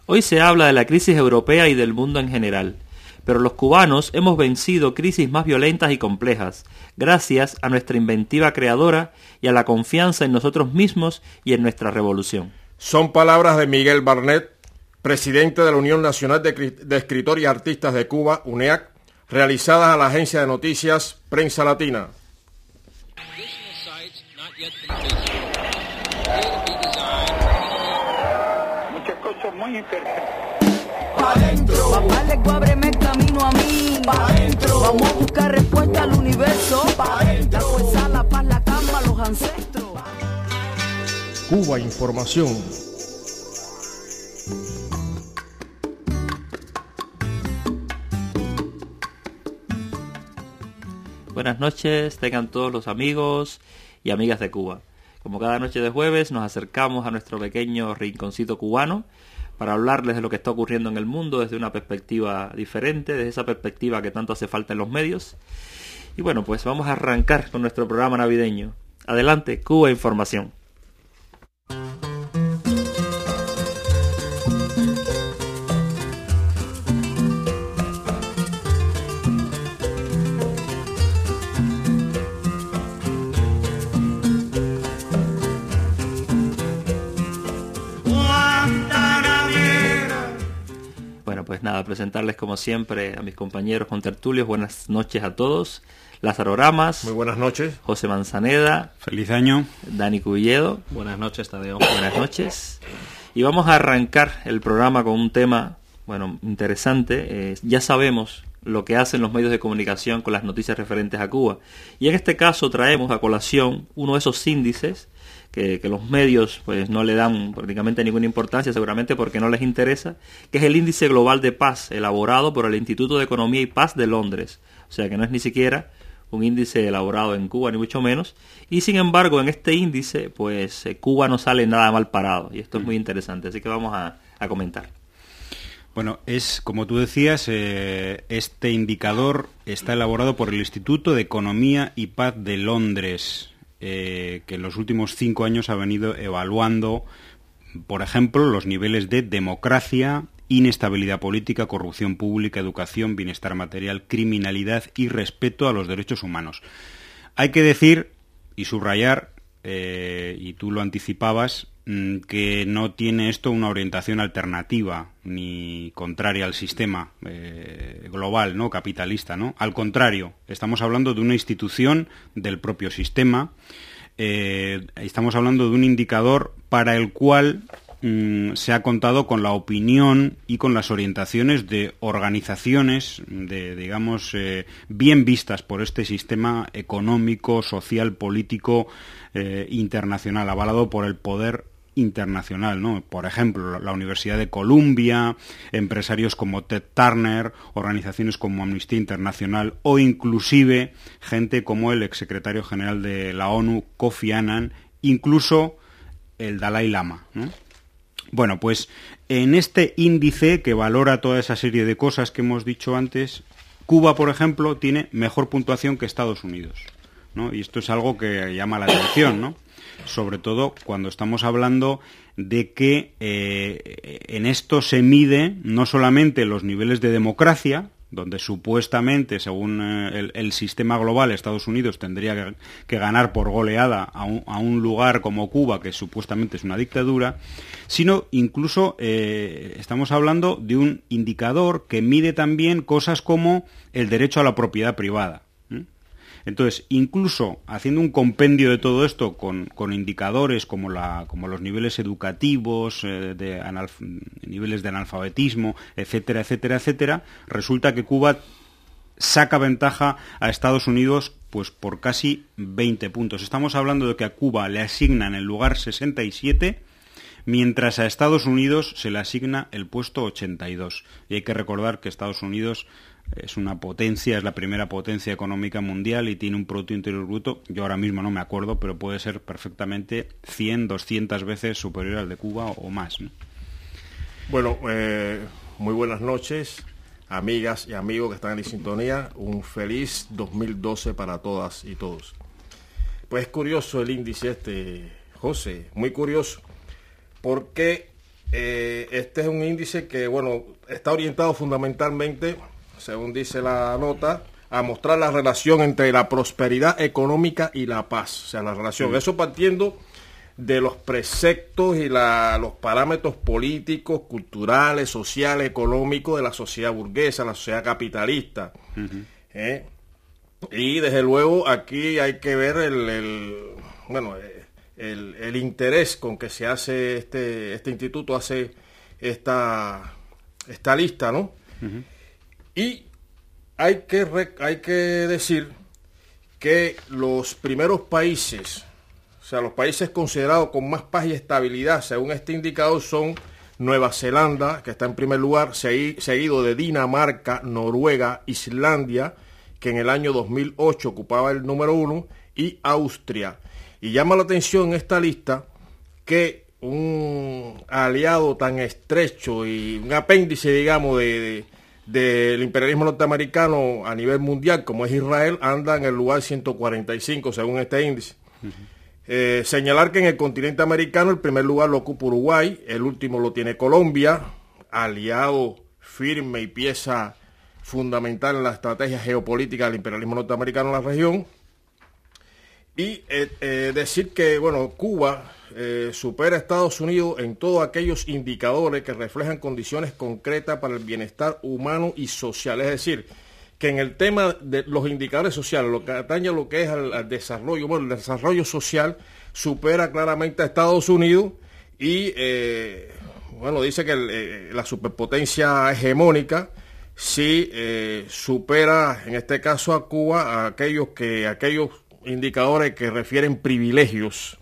Hoy se habla de la crisis europea y del mundo en general, pero los cubanos hemos vencido crisis más violentas y complejas, gracias a nuestra inventiva creadora y a la confianza en nosotros mismos y en nuestra revolución. Son palabras de Miguel Barnet, presidente de la Unión Nacional de Escritores y Artistas de Cuba, UNEAC, realizadas a la agencia de noticias Prensa Latina. Muchas cosas muy interesantes. Pa' dentro. Papá le ábreme el camino a mí. Pa' dentro. Vamos a buscar respuesta al universo. Pa' dentro. La fuerza, la paz, la calma, los ancestros. Cuba Información. Buenas noches, tengan todos los amigos y amigas de Cuba. Como cada noche de jueves nos acercamos a nuestro pequeño rinconcito cubano para hablarles de lo que está ocurriendo en el mundo desde una perspectiva diferente, desde esa perspectiva que tanto hace falta en los medios. Y bueno, pues vamos a arrancar con nuestro programa navideño. Adelante, Cuba Información. Pues nada, presentarles como siempre a mis compañeros contertulios. Buenas noches a todos. Lázaro Ramas. Muy buenas noches. José Manzaneda. Feliz año. Dani Cubilledo. Buenas noches, Tadeo. Buenas noches. Y vamos a arrancar el programa con un tema, bueno, interesante. Ya sabemos lo que hacen los medios de comunicación con las noticias referentes a Cuba. Y en este caso traemos a colación uno de esos índices que los medios pues no le dan prácticamente ninguna importancia, seguramente porque no les interesa, que es el Índice Global de Paz, elaborado por el Instituto de Economía y Paz de Londres. O sea que no es ni siquiera un índice elaborado en Cuba, ni mucho menos. Y sin embargo, en este índice, pues Cuba no sale nada mal parado. Y esto es muy interesante, así que vamos a comentar. Bueno, es como tú decías, este indicador está elaborado por el Instituto de Economía y Paz de Londres, que en los últimos 5 años ha venido evaluando, por ejemplo, los niveles de democracia, inestabilidad política, corrupción pública, educación, bienestar material, criminalidad y respeto a los derechos humanos. Hay que decir y subrayar, y tú lo anticipabas, que no tiene esto una orientación alternativa ni contraria al sistema global, ¿no?, capitalista, ¿no? Al contrario, estamos hablando de una institución del propio sistema, estamos hablando de un indicador para el cual se ha contado con la opinión y con las orientaciones de organizaciones digamos, bien vistas por este sistema económico, social, político, internacional, avalado por el poder internacional, ¿no? Por ejemplo, la Universidad de Columbia, empresarios como Ted Turner, organizaciones como Amnistía Internacional o inclusive gente como el exsecretario general de la ONU, Kofi Annan, incluso el Dalai Lama, ¿no? Bueno, pues en este índice que valora toda esa serie de cosas que hemos dicho antes, Cuba, por ejemplo, tiene mejor puntuación que Estados Unidos, ¿no? Y esto es algo que llama la atención, ¿no? Sobre todo cuando estamos hablando de que en esto se mide no solamente los niveles de democracia, donde supuestamente, según el sistema global, Estados Unidos tendría que ganar por goleada a un lugar como Cuba, que supuestamente es una dictadura, sino incluso estamos hablando de un indicador que mide también cosas como el derecho a la propiedad privada. Entonces, incluso haciendo un compendio de todo esto con indicadores como los niveles educativos, niveles de analfabetismo, etcétera, etcétera, etcétera, resulta que Cuba saca ventaja a Estados Unidos pues por casi 20 puntos. Estamos hablando de que a Cuba le asignan el lugar 67, mientras a Estados Unidos se le asigna el puesto 82. Y hay que recordar que Estados Unidos es una potencia, es la primera potencia económica mundial y tiene un Producto Interior Bruto, yo ahora mismo no me acuerdo, pero puede ser perfectamente 100, 200 veces superior al de Cuba o más, ¿no? Bueno, muy buenas noches, amigas y amigos que están en sintonía. Un feliz 2012 para todas y todos. Pues es curioso el índice este, José, muy curioso, porque este es un índice que, bueno, está orientado fundamentalmente, según dice la nota, a mostrar la relación entre la prosperidad económica y la paz. O sea, la relación. Eso partiendo de los preceptos y los parámetros políticos, culturales, sociales, económicos de la sociedad burguesa, la sociedad capitalista. Y desde luego aquí hay que ver el interés con que se hace este instituto hace esta lista, ¿no? Y hay que decir que los primeros países, o sea, los países considerados con más paz y estabilidad, según este indicador, son Nueva Zelanda, que está en primer lugar, seguido de Dinamarca, Noruega, Islandia, que en el año 2008 ocupaba el número 1, y Austria. Y llama la atención esta lista que un aliado tan estrecho y un apéndice, digamos, del imperialismo norteamericano a nivel mundial como es Israel, anda en el lugar 145 según este índice. Señalar que en el continente americano el primer lugar lo ocupa Uruguay, el último lo tiene Colombia, aliado firme y pieza fundamental en la estrategia geopolítica del imperialismo norteamericano en la región. Y decir que, bueno, Cuba supera a Estados Unidos en todos aquellos indicadores que reflejan condiciones concretas para el bienestar humano y social. Es decir, que en el tema de los indicadores sociales, lo que atañe a lo que es al desarrollo, bueno, el desarrollo social supera claramente a Estados Unidos y, bueno, dice que la superpotencia hegemónica sí supera, en este caso a Cuba, a aquellos indicadores que refieren privilegios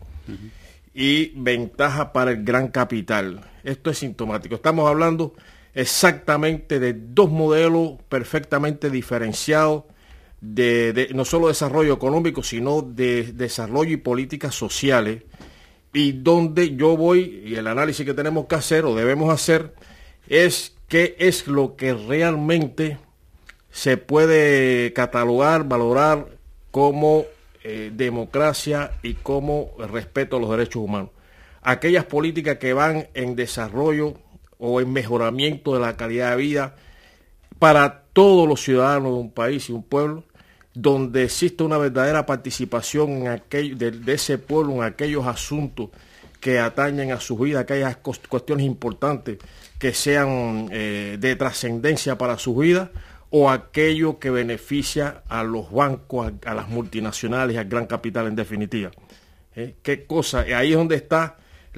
y ventaja para el gran capital. Esto es sintomático. Estamos hablando exactamente de dos modelos perfectamente diferenciados de no solo desarrollo económico, sino de desarrollo y políticas sociales, y donde yo voy, y el análisis que tenemos que hacer o debemos hacer es qué es lo que realmente se puede catalogar, valorar como democracia y como respeto a los derechos humanos. Aquellas políticas que van en desarrollo o en mejoramiento de la calidad de vida para todos los ciudadanos de un país y un pueblo, donde existe una verdadera participación de ese pueblo en aquellos asuntos que atañen a su vida, aquellas cuestiones importantes que sean de trascendencia para su vida, o aquello que beneficia a los bancos, a las multinacionales, al gran capital en definitiva. ¿Qué cosa? Ahí es donde está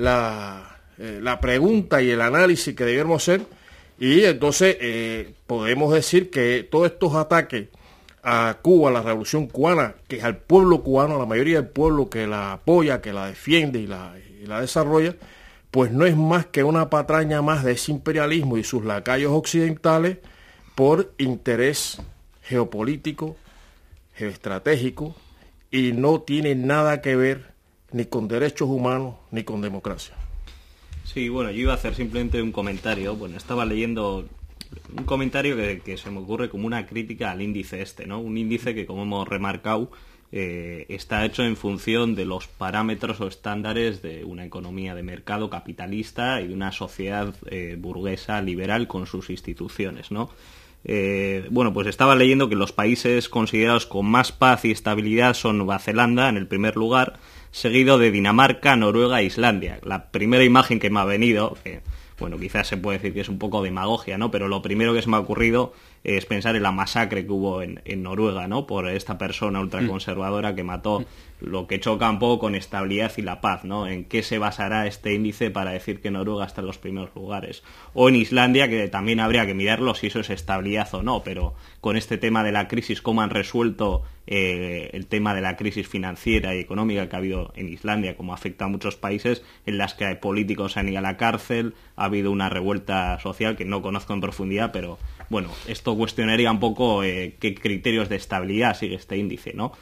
la pregunta y el análisis que debemos hacer, y entonces podemos decir que todos estos ataques a Cuba, a la revolución cubana, que es al pueblo cubano, a la mayoría del pueblo que la apoya, que la defiende y la desarrolla, pues no es más que una patraña más de ese imperialismo y sus lacayos occidentales por interés geopolítico, geoestratégico, y no tiene nada que ver ni con derechos humanos ni con democracia. Sí, bueno, yo iba a hacer simplemente un comentario. Bueno, estaba leyendo un comentario que se me ocurre como una crítica al índice ¿no? Un índice que, como hemos remarcado, está hecho en función de los parámetros o estándares de una economía de mercado capitalista y de una sociedad burguesa liberal con sus instituciones, ¿no? Bueno, pues estaba leyendo que los países considerados con más paz y estabilidad son Nueva Zelanda en el primer lugar, seguido de Dinamarca, Noruega e Islandia. La primera imagen que me ha venido, que bueno, quizás se puede decir que es un poco demagogia, ¿no? Pero lo primero que se me ha ocurrido es pensar en la masacre que hubo en Noruega, ¿no? Por esta persona ultraconservadora que mató, lo que choca un poco con estabilidad y la paz, ¿no? ¿En qué se basará este índice para decir que Noruega está en los primeros lugares? O en Islandia, que también habría que mirarlo si eso es estabilidad o no, pero con este tema de la crisis, cómo han resuelto el tema de la crisis financiera y económica que ha habido en Islandia, como afecta a muchos países en las que políticos han ido a la cárcel, ha habido una revuelta social que no conozco en profundidad, pero bueno, esto cuestionaría un poco qué criterios de estabilidad sigue este índice, ¿no?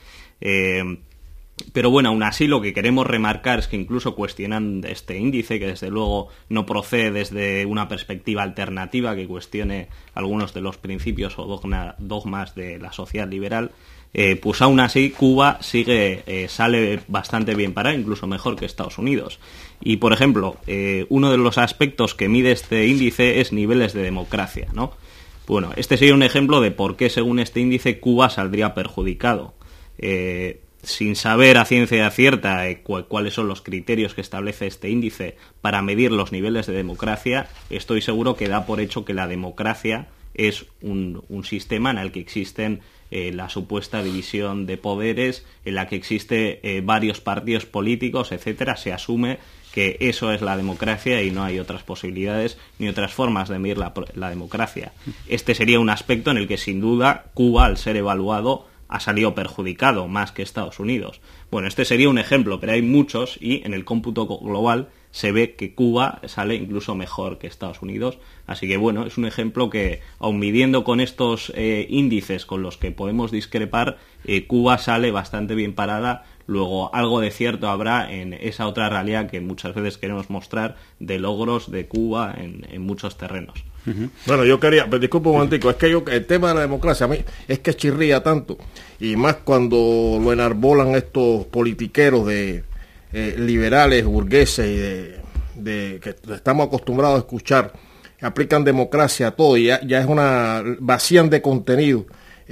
Pero bueno, aún así lo que queremos remarcar es que incluso cuestionan este índice, que desde luego no procede desde una perspectiva alternativa que cuestione algunos de los principios o dogmas de la sociedad liberal, pues aún así Cuba sale bastante bien parada, incluso mejor que Estados Unidos. Y, por ejemplo, uno de los aspectos que mide este índice es niveles de democracia, ¿no? Bueno, este sería un ejemplo de por qué, según este índice, Cuba saldría perjudicado. Sin saber a ciencia cierta cuáles son los criterios que establece este índice para medir los niveles de democracia, estoy seguro que da por hecho que la democracia es un sistema en el que existen la supuesta división de poderes, en la que existe varios partidos políticos, etcétera. Se asume que eso es la democracia y no hay otras posibilidades ni otras formas de medir la democracia. Este sería un aspecto en el que, sin duda, Cuba, al ser evaluado, ha salido perjudicado más que Estados Unidos. Bueno, este sería un ejemplo, pero hay muchos, y en el cómputo global se ve que Cuba sale incluso mejor que Estados Unidos. Así que, bueno, es un ejemplo que, aun midiendo con estos índices con los que podemos discrepar, Cuba sale bastante bien parada. Luego, algo de cierto habrá en esa otra realidad que muchas veces queremos mostrar de logros de Cuba en muchos terrenos. Bueno, yo quería, pero disculpa un momentico, es que el tema de la democracia a mí es que chirría tanto, y más cuando lo enarbolan estos politiqueros de liberales, burgueses y de que estamos acostumbrados a escuchar, aplican democracia a todo y ya es vacían de contenido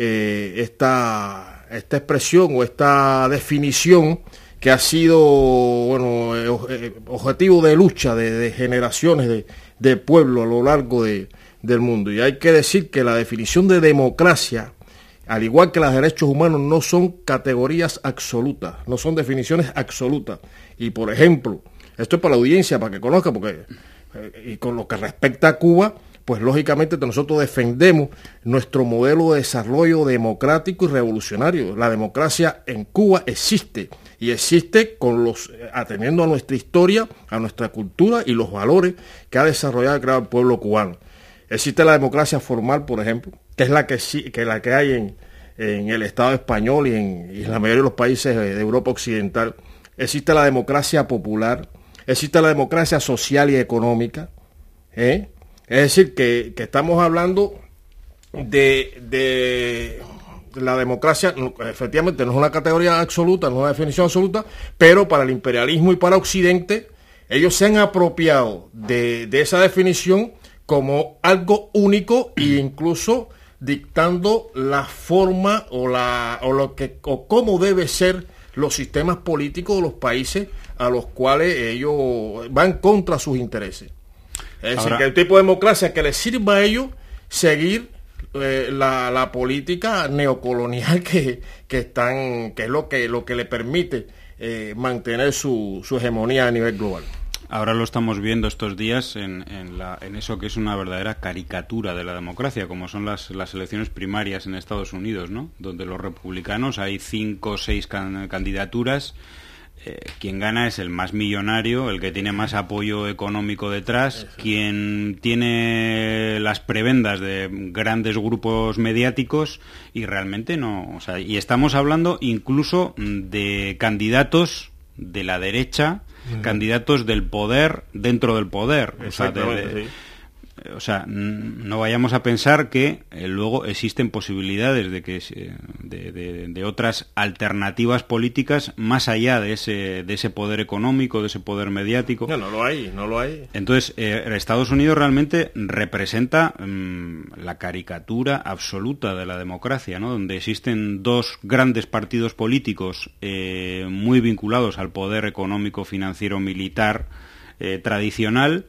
esta expresión o esta definición que ha sido, bueno, objetivo de lucha de generaciones de pueblo a lo largo del mundo. Y hay que decir que la definición de democracia, al igual que los derechos humanos, no son categorías absolutas, no son definiciones absolutas. Y, por ejemplo, esto es para la audiencia, para que conozca, porque y con lo que respecta a Cuba, pues lógicamente nosotros defendemos nuestro modelo de desarrollo democrático y revolucionario. La democracia en Cuba existe, y existe atendiendo a nuestra historia, a nuestra cultura y los valores que ha desarrollado y creado el pueblo cubano. Existe la democracia formal, por ejemplo, que es la que hay en el Estado español y en la mayoría de los países de Europa Occidental. Existe la democracia popular, existe la democracia social y económica, Es decir, que estamos hablando de la democracia, efectivamente no es una categoría absoluta, no es una definición absoluta, pero para el imperialismo y para Occidente, ellos se han apropiado de esa definición como algo único e incluso dictando la forma o cómo debe ser los sistemas políticos de los países a los cuales ellos van contra sus intereses. Es decir, que el tipo de democracia que les sirva a ellos seguir la política neocolonial que es lo que le permite mantener su hegemonía a nivel global. Ahora lo estamos viendo estos días en eso que es una verdadera caricatura de la democracia, como son las elecciones primarias en Estados Unidos, ¿no? Donde los republicanos hay 5 o 6 candidaturas. Quien gana es el más millonario, el que tiene más apoyo económico detrás, quien tiene las prebendas de grandes grupos mediáticos, y realmente no, o sea, y estamos hablando incluso de candidatos de la derecha, candidatos del poder dentro del poder, o sea, no vayamos a pensar que luego existen posibilidades de que de otras alternativas políticas más allá de ese poder económico, de ese poder mediático. No lo hay. Entonces, Estados Unidos realmente representa la caricatura absoluta de la democracia, ¿no? Donde existen 2 grandes partidos políticos muy vinculados al poder económico, financiero, militar tradicional,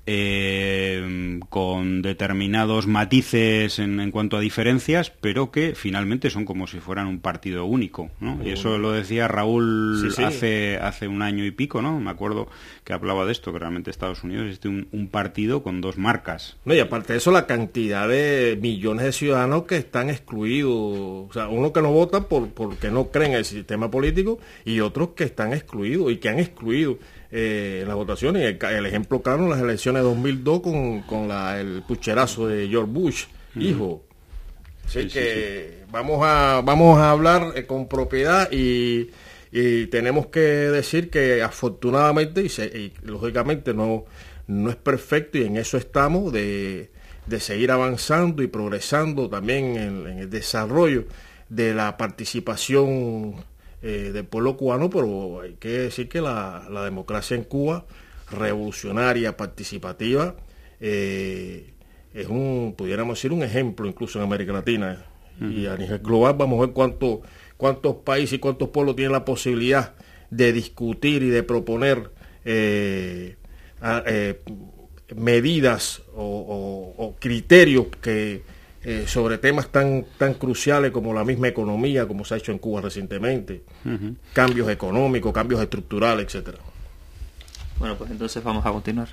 con determinados matices en cuanto a diferencias, pero que finalmente son como si fueran un partido único, ¿no? Y eso lo decía Raúl hace un año y pico, ¿no? Me acuerdo que hablaba de esto, que realmente Estados Unidos existe un partido con 2 marcas. No, y aparte de eso, la cantidad de millones de ciudadanos que están excluidos, o sea, unos que no votan porque no creen en el sistema político, y otros que están excluidos y que han excluido las votaciones. El ejemplo claro en las elecciones de 2002 con el pucherazo de George Bush, hijo. Así que vamos a hablar con propiedad y tenemos que decir que afortunadamente y lógicamente no es perfecto, y en eso estamos, de seguir avanzando y progresando también en el desarrollo de la participación del pueblo cubano, pero hay que decir que la democracia en Cuba, revolucionaria, participativa, es pudiéramos decir, un ejemplo incluso en América Latina. Y a nivel global vamos a ver cuántos países y cuántos pueblos tienen la posibilidad de discutir y de proponer medidas o criterios que sobre temas tan cruciales como la misma economía, como se ha hecho en Cuba recientemente, cambios económicos, cambios estructurales, etcétera. Bueno, pues entonces vamos a continuar.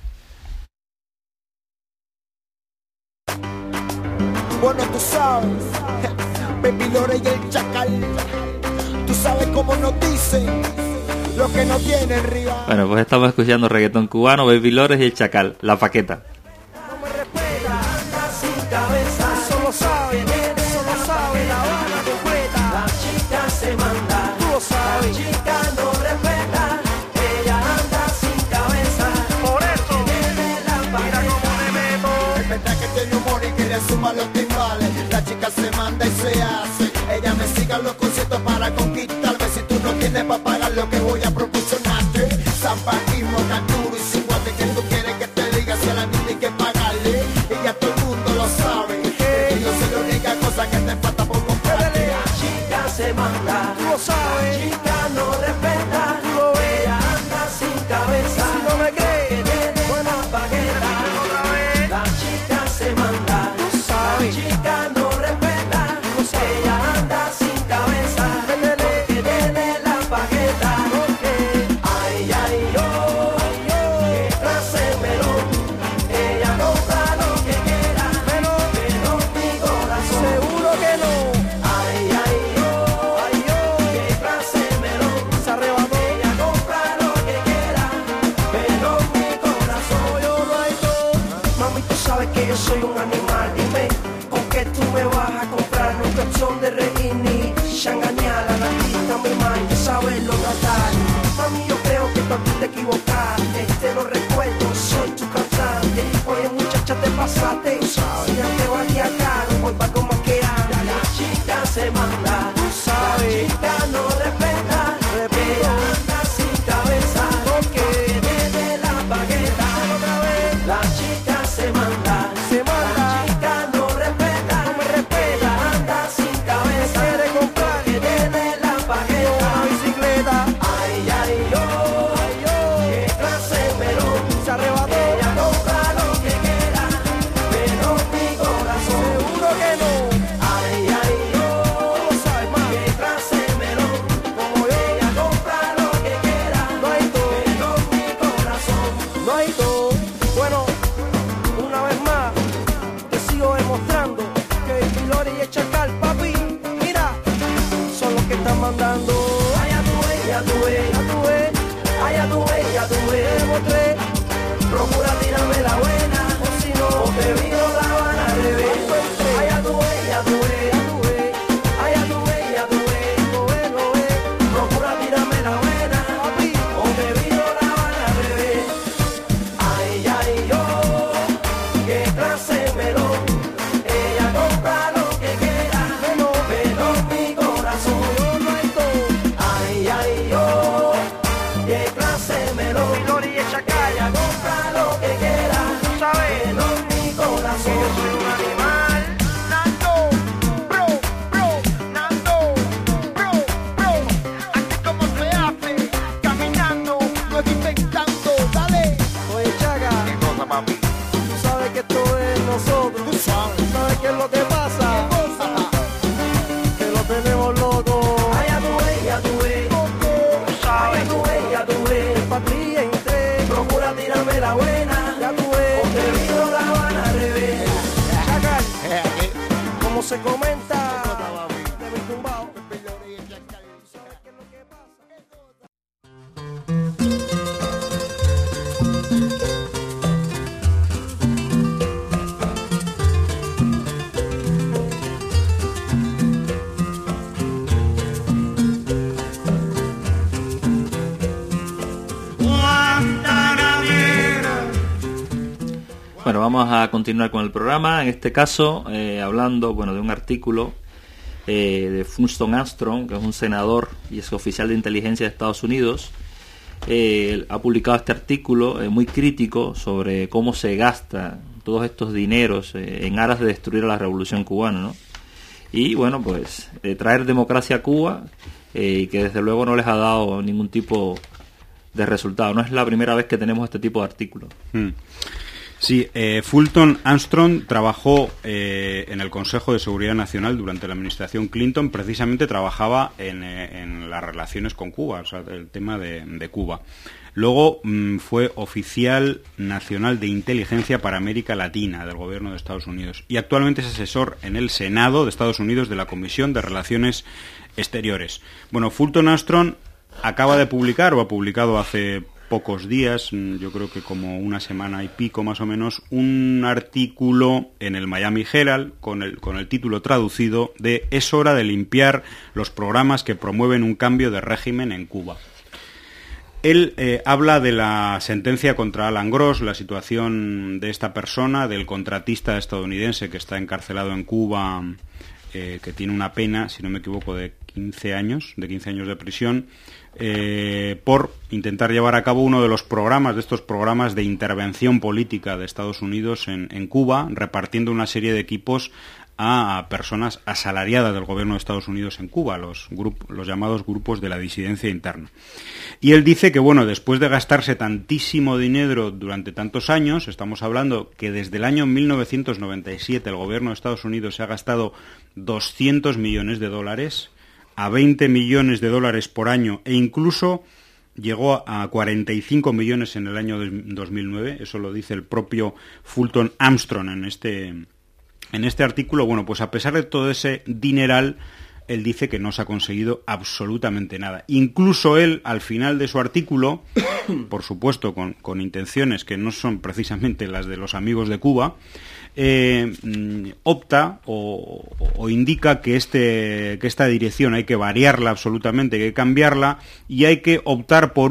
Bueno, tú sabes, Baby Lore y el Chacal, tú sabes cómo nos dicen lo que no tiene el rival. Bueno, pues estamos escuchando reggaetón cubano, Baby Lores y el Chacal, La Paqueta. No me respeta, anda sin cabeza, eso lo sabe La Habana completa. La chica se manda, tú lo sabes. La chica no respeta, ella anda sin cabeza. Por eso, mira cómo me meto. Es verdad que tiene humor y que le suma los timbales. La chica se manda y se hace. Ella me sigue a los conciertos para conquistarme. Si tú no tienes para pagar lo que voy a proporcionarte, zapatismo, canturo y sin guante. Que tú quieres que te diga si a la niña hay que pagarle. Y ya todo el mundo lo sabe, que yo soy la única cosa que te falta por comprarle. La chica se manda, tú lo sabes. La chica no respeta, tú lo ves. Ella anda sin cabeza. Si no me crees, tiene buena paqueta. Otra vez. La chica se manda, tú sabes. La chica no respeta, tú lo sabes. Ella anda sin cabeza. Porque tiene la paqueta. Ay, ay, yo, qué clase de melón. Ella compra lo que quiera, pero mi corazón. Seguro que no. Ay, ay, yo, qué clase de melón. Se arrebató. Ella compra lo que quiera, pero mi corazón. Yo no hay todo. Mami, tú sabes que yo soy un animal. Dime, ¿con qué tú me vas a comprar? No es cuestión de reír ni changañar. A la artista mi madre, saberlo tratar. Mami, yo creo que tú aquí te equivocaste. Te lo recuerdo, soy tu cantante. Oye, muchacha, te pasaste. Si ya te valía caro, hoy pago más que antes. La chica se manda, tú sabes. La chica no respeta, ella anda sin cabeza. Porque tiene la paqueta. Otra vez. La chica se manda, la chica no respeta, no me respeta. Ella anda sin cabeza. Quiere comprar, que tiene la paqueta. Una bicicleta. Ay, ay, yo, qué clase de melón. Se arrebató. Ella compra lo que quiera, pero mi corazón. Seguro que no. Ay, ay, yo, tú lo sabes más. Qué clase de melón. Como yo. Ella compra lo que quiera, no hay todo, pero mi corazón. No hay todo. Bueno, una vez más, te sigo demostrando que Baby Lore y el Chacal, papi, mira, son los que están mandando. Ay, ya tú ves, ya tú ves, ya tú ves. Ay, ya tú ves, ya tú ves. Demostré. Procura tirarme la buena, o si no, te viro la Habana al revés. Ay, ya tú ves, ya tú ves, ya tú ves. Ay, ya tú ves, ya tú ves. Lo ves, lo ves. Procura tirarme la buena, papi, o te viro la Habana al revés. Ay, ay, yo, qué clase de melón. Ella compra lo que quiera, pero mi corazón. Yo no hay todo. Ay, ay, yo, qué clase de melón. Ella compra lo que quiera, tú sabes, pero mi corazón. Yo soy un animal. Nando, bro, Nando, bro. Así como se hace, caminando, no es inventando, dale. Oye, Chaga, ¿qué cosa, papi? Tú sabes que esto es nosotros. Tú sabes qué es lo que pasa. Que lo tenemos loco. Ay, ya tú ves, ya tú ves. Tú sabes, ya tú ves. Patria entre. Procura tirarme la buena. Ya tú ves. O te viro la Habana al revés. Chacal, como se comenta, de mi tumbao. ¿Sabes qué es lo que pasa? Bueno, vamos a continuar con el programa, en este caso hablando de un artículo de Fulton Armstrong, que es un senador y es oficial de inteligencia de Estados Unidos. Ha publicado este artículo muy crítico sobre cómo se gasta todos estos dineros en aras de destruir a la revolución cubana, ¿no? Y bueno, pues traer democracia a Cuba, que desde luego no les ha dado ningún tipo de resultado. No es la primera vez que tenemos este tipo de artículos. Sí, Fulton Armstrong trabajó en el Consejo de Seguridad Nacional durante la administración Clinton. Precisamente trabajaba en las relaciones con Cuba, o sea, el tema de Cuba. Luego fue oficial nacional de inteligencia para América Latina del gobierno de Estados Unidos y actualmente es asesor en el Senado de Estados Unidos de la Comisión de Relaciones Exteriores. Bueno, Fulton Armstrong acaba de publicar, o ha publicado hace pocos días, yo creo que como una semana y pico más o menos, un artículo en el Miami Herald con el título traducido de "Es hora de limpiar los programas que promueven un cambio de régimen en Cuba". Él habla de la sentencia contra Alan Gross, la situación de esta persona, del contratista estadounidense que está encarcelado en Cuba, que tiene una pena, si no me equivoco, de 15 años de prisión, por intentar llevar a cabo uno de estos programas de intervención política de Estados Unidos en Cuba, repartiendo una serie de equipos a personas asalariadas del gobierno de Estados Unidos en Cuba, los llamados grupos de la disidencia interna. Y él dice que, bueno, después de gastarse tantísimo dinero durante tantos años, estamos hablando que desde el año 1997 el gobierno de Estados Unidos se ha gastado 200 millones de dólares, a 20 millones de dólares por año, e incluso llegó a 45 millones en el año 2009, eso lo dice el propio Fulton Armstrong en este artículo. Bueno, pues a pesar de todo ese dineral, él dice que no se ha conseguido absolutamente nada. Incluso él, al final de su artículo, por supuesto con intenciones que no son precisamente las de los amigos de Cuba, opta o indica que esta dirección hay que variarla absolutamente, hay que cambiarla y hay que optar por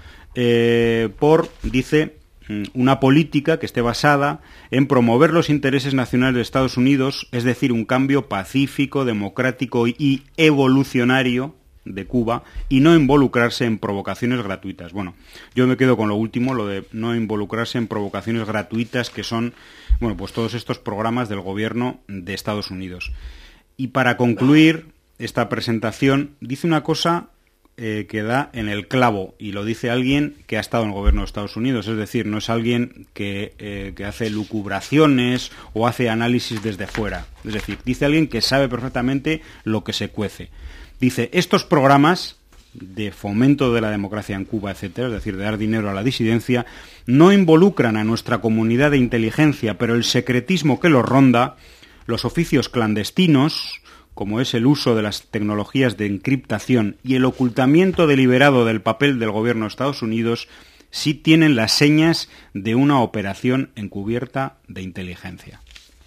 dice, una política que esté basada en promover los intereses nacionales de Estados Unidos, es decir, un cambio pacífico, democrático y evolucionario de Cuba, y no involucrarse en provocaciones gratuitas. Bueno, yo me quedo con lo último, lo de no involucrarse en provocaciones gratuitas, que son, bueno, pues todos estos programas del gobierno de Estados Unidos. Y para concluir esta presentación, dice una cosa que da en el clavo, y lo dice alguien que ha estado en el gobierno de Estados Unidos, es decir, no es alguien que hace lucubraciones o hace análisis desde fuera, es decir, dice alguien que sabe perfectamente lo que se cuece. Dice, estos programas de fomento de la democracia en Cuba, etcétera, es decir, de dar dinero a la disidencia, no involucran a nuestra comunidad de inteligencia, pero el secretismo que los ronda, los oficios clandestinos, como es el uso de las tecnologías de encriptación y el ocultamiento deliberado del papel del gobierno de Estados Unidos, sí tienen las señas de una operación encubierta de inteligencia.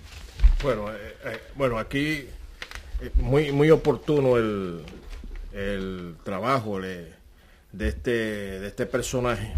Bueno, aquí muy oportuno el trabajo de este personaje,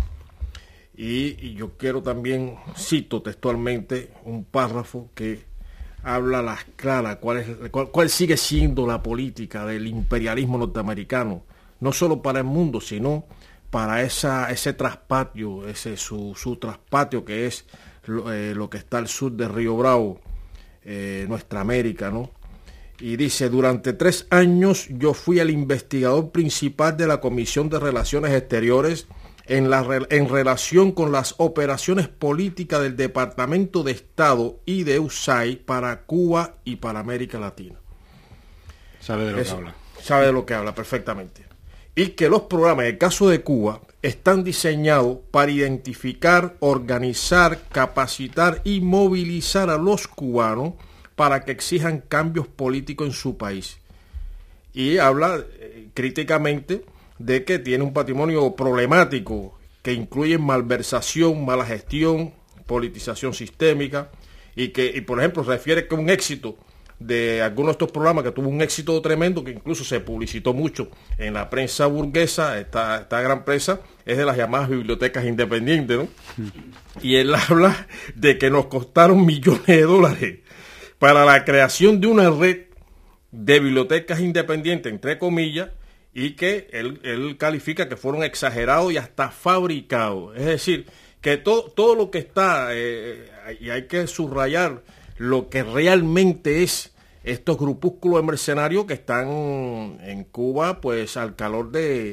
y yo quiero también, cito textualmente un párrafo que habla a las claras cuál sigue siendo la política del imperialismo norteamericano, no solo para el mundo, sino para ese traspatio, su traspatio que es lo que está al sur de Río Bravo, nuestra América, ¿no? Y dice, durante 3 años yo fui el investigador principal de la Comisión de Relaciones Exteriores en relación con las operaciones políticas del Departamento de Estado y de USAID para Cuba y para América Latina. Sabe de lo que habla. Sabe de lo que habla perfectamente. Y que los programas, en el caso de Cuba, están diseñados para identificar, organizar, capacitar y movilizar a los cubanos para que exijan cambios políticos en su país. Y habla críticamente de que tiene un patrimonio problemático que incluye malversación, mala gestión, politización sistémica, y por ejemplo refiere que un éxito de algunos de estos programas, que tuvo un éxito tremendo, que incluso se publicitó mucho en la prensa burguesa, esta gran prensa, es de las llamadas bibliotecas independientes, ¿no? Y él habla de que nos costaron millones de dólares para la creación de una red de bibliotecas independientes, entre comillas, y que él califica que fueron exagerados y hasta fabricados. Es decir, que todo lo que está, y hay que subrayar lo que realmente es estos grupúsculos de mercenarios que están en Cuba, pues al calor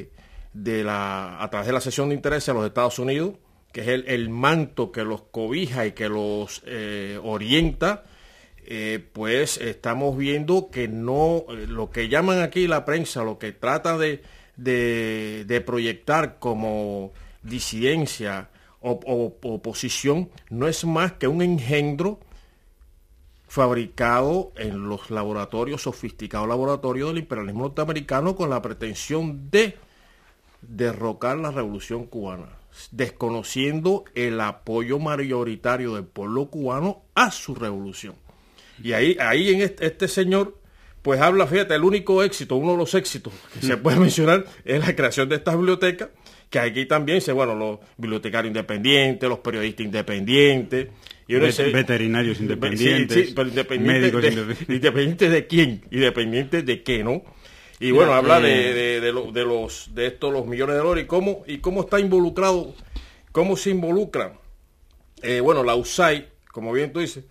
a través de la cesión de intereses de los Estados Unidos, que es el manto que los cobija y que los orienta. Pues estamos viendo que no, lo que llaman aquí la prensa, lo que trata de proyectar como disidencia o oposición, no es más que un engendro fabricado en los sofisticados laboratorios del imperialismo norteamericano con la pretensión de derrocar la revolución cubana, desconociendo el apoyo mayoritario del pueblo cubano a su revolución. Y ahí en este señor, pues habla, fíjate, el único éxito, uno de los éxitos que se puede mencionar es la creación de estas bibliotecas, que aquí también los bibliotecarios independientes, los periodistas independientes, y veterinarios independientes, sí, pero médicos independientes de quién, independientes de qué, ¿no? Y bueno, habla de los millones de dólares y cómo está involucrado, cómo se involucra. La USAID, como bien tú dices,